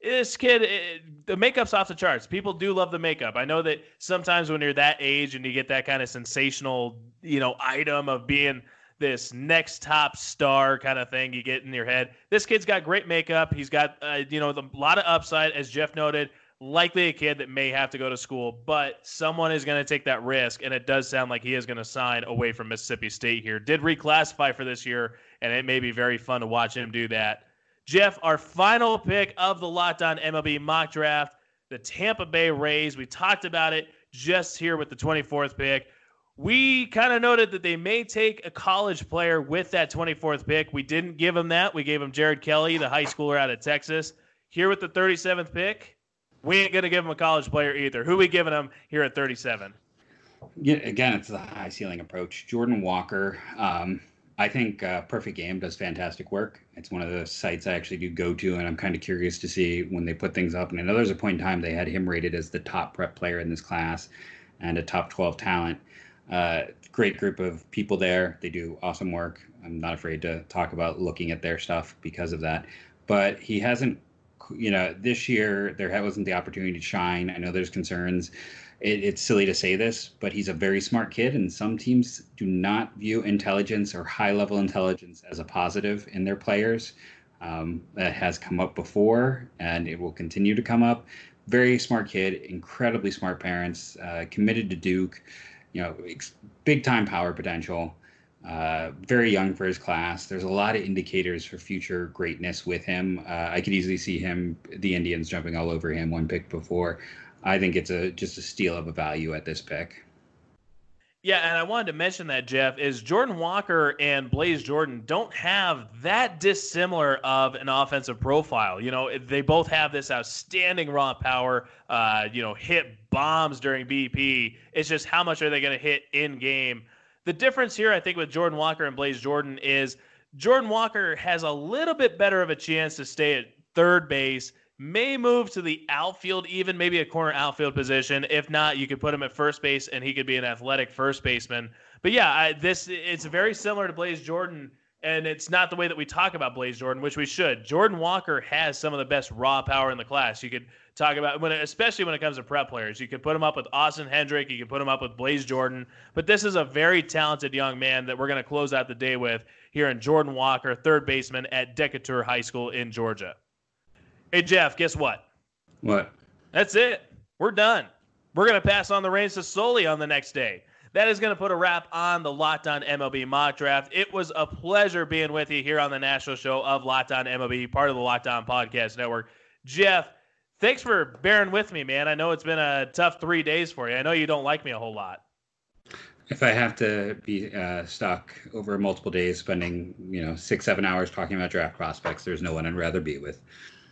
this kid, the makeup's off the charts. People do love the makeup. I know that sometimes when you're that age and you get that kind of sensational, item of being this next top star kind of thing you get in your head. This kid's got great makeup. He's got, a lot of upside, as Jeff noted. Likely a kid that may have to go to school, but someone is going to take that risk, and it does sound like he is going to sign away from Mississippi State here. Did reclassify for this year, and it may be very fun to watch him do that. Jeff, our final pick of the Locked On MLB mock draft, the Tampa Bay Rays. We talked about it just here with the 24th pick. We kind of noted that they may take a college player with that 24th pick. We didn't give them that. We gave them Jared Kelly, the high schooler out of Texas. Here with the 37th pick, we ain't going to give him a college player either. Who we giving him here at 37? Yeah, again, it's the high ceiling approach. Jordan Walker, I think Perfect Game does fantastic work. It's one of the sites I actually do go to, and I'm kind of curious to see when they put things up. And I know there's a point in time they had him rated as the top prep player in this class and a top 12 talent. Great group of people there. They do awesome work. I'm not afraid to talk about looking at their stuff because of that. But he hasn't, this year there wasn't the opportunity to shine. I know there's concerns. It's silly to say this, but he's a very smart kid, and some teams do not view intelligence or high-level intelligence as a positive in their players. That has come up before, and it will continue to come up. Very smart kid, incredibly smart parents, committed to Duke, big-time power potential, very young for his class. There's a lot of indicators for future greatness with him. I could easily see the Indians jumping all over him one pick before. I think it's just a steal of a value at this pick. Yeah, and I wanted to mention that, Jeff, is Jordan Walker and Blaze Jordan don't have that dissimilar of an offensive profile. They both have this outstanding raw power, hit bombs during BP. It's just how much are they going to hit in game? The difference here, I think, with Jordan Walker and Blaze Jordan is Jordan Walker has a little bit better of a chance to stay at third base, may move to the outfield, even maybe a corner outfield position. If not, you could put him at first base and he could be an athletic first baseman. But yeah, it's very similar to Blaze Jordan, and it's not the way that we talk about Blaze Jordan, which we should. Jordan Walker has some of the best raw power in the class. You could talk about, especially when it comes to prep players. You could put him up with Austin Hendrick. You could put him up with Blaze Jordan. But this is a very talented young man that we're going to close out the day with here in Jordan Walker, third baseman at Decatur High School in Georgia. Hey, Jeff, guess what? What? That's it. We're done. We're going to pass on the reins to Sully on the next day. That is going to put a wrap on the Locked On MLB mock draft. It was a pleasure being with you here on the national show of Locked On MLB, part of the Locked On Podcast Network. Jeff, thanks for bearing with me, man. I know it's been a tough 3 days for you. I know you don't like me a whole lot. If I have to be stuck over multiple days, spending 6-7 hours talking about draft prospects, there's no one I'd rather be with.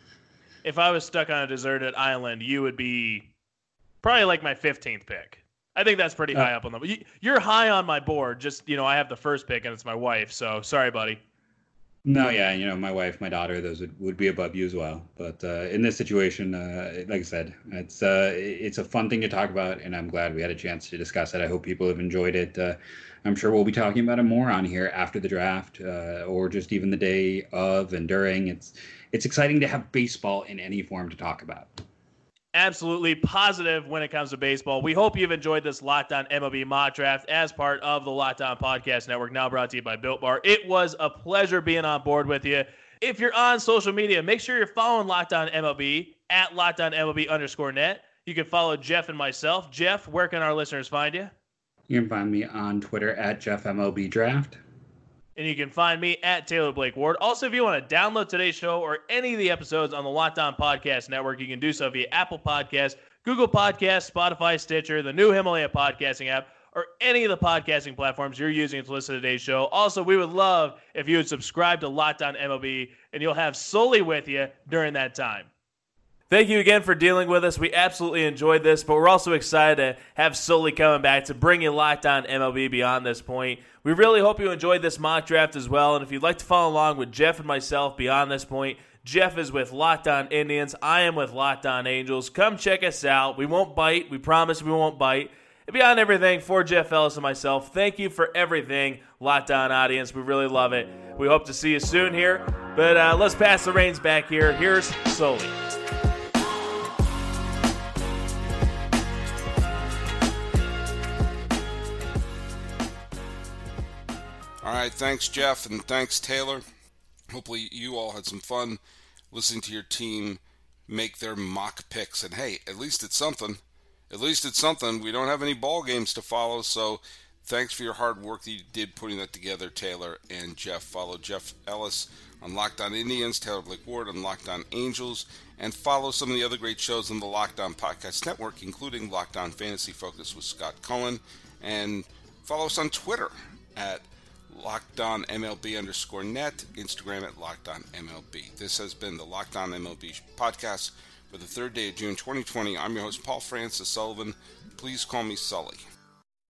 If I was stuck on a deserted island, you would be probably like my 15th pick. I think that's pretty high up on them. You're high on my board. Just, I have the first pick, and it's my wife. So, sorry, buddy. No, yeah, my wife, my daughter, those would be above you as well. But in this situation, like I said, it's a fun thing to talk about, and I'm glad we had a chance to discuss it. I hope people have enjoyed it. I'm sure we'll be talking about it more on here after the draft, or just even the day of and during. It's exciting to have baseball in any form to talk about. Absolutely positive when it comes to baseball. We hope you've enjoyed this Locked On MLB mock draft as part of the Locked On Podcast Network, now brought to you by Built Bar. It was a pleasure being on board with you. If you're on social media, make sure you're following Locked On MLB at LockedOnMLB_net. You can follow Jeff and myself. Jeff, where can our listeners find you? You can find me on Twitter at JeffMLBDraft. And you can find me at Taylor Blake Ward. Also, if you want to download today's show or any of the episodes on the Locked On Podcast Network, you can do so via Apple Podcasts, Google Podcasts, Spotify, Stitcher, the new Himalaya podcasting app, or any of the podcasting platforms you're using to listen to today's show. Also, we would love if you would subscribe to Locked On MLB, and you'll have Sully with you during that time. Thank you again for dealing with us. We absolutely enjoyed this, but we're also excited to have Sully coming back to bring you Locked On MLB beyond this point. We really hope you enjoyed this mock draft as well, and if you'd like to follow along with Jeff and myself beyond this point, Jeff is with Locked On Indians. I am with Locked On Angels. Come check us out. We won't bite. We promise we won't bite. And beyond everything, for Jeff Ellis and myself, thank you for everything, Locked On audience. We really love it. We hope to see you soon here, but let's pass the reins back here. Here's Sully. right, thanks, Jeff, and thanks, Taylor. Hopefully you all had some fun listening to your team make their mock picks. And hey, at least it's something. At least it's something. We don't have any ball games to follow, so thanks for your hard work that you did putting that together, Taylor and Jeff. Follow Jeff Ellis on Locked On Indians, Taylor Blake Ward on Locked On Angels, and follow some of the other great shows on the Locked On Podcast Network, including Locked On Fantasy Focus with Scott Cullen. And follow us on Twitter at LockedOnMLB_net, Instagram at LockedOnMLB. This has been the Locked On MLB podcast for the third day of June 2020. I'm your host, Paul Francis Sullivan. Please call me Sully.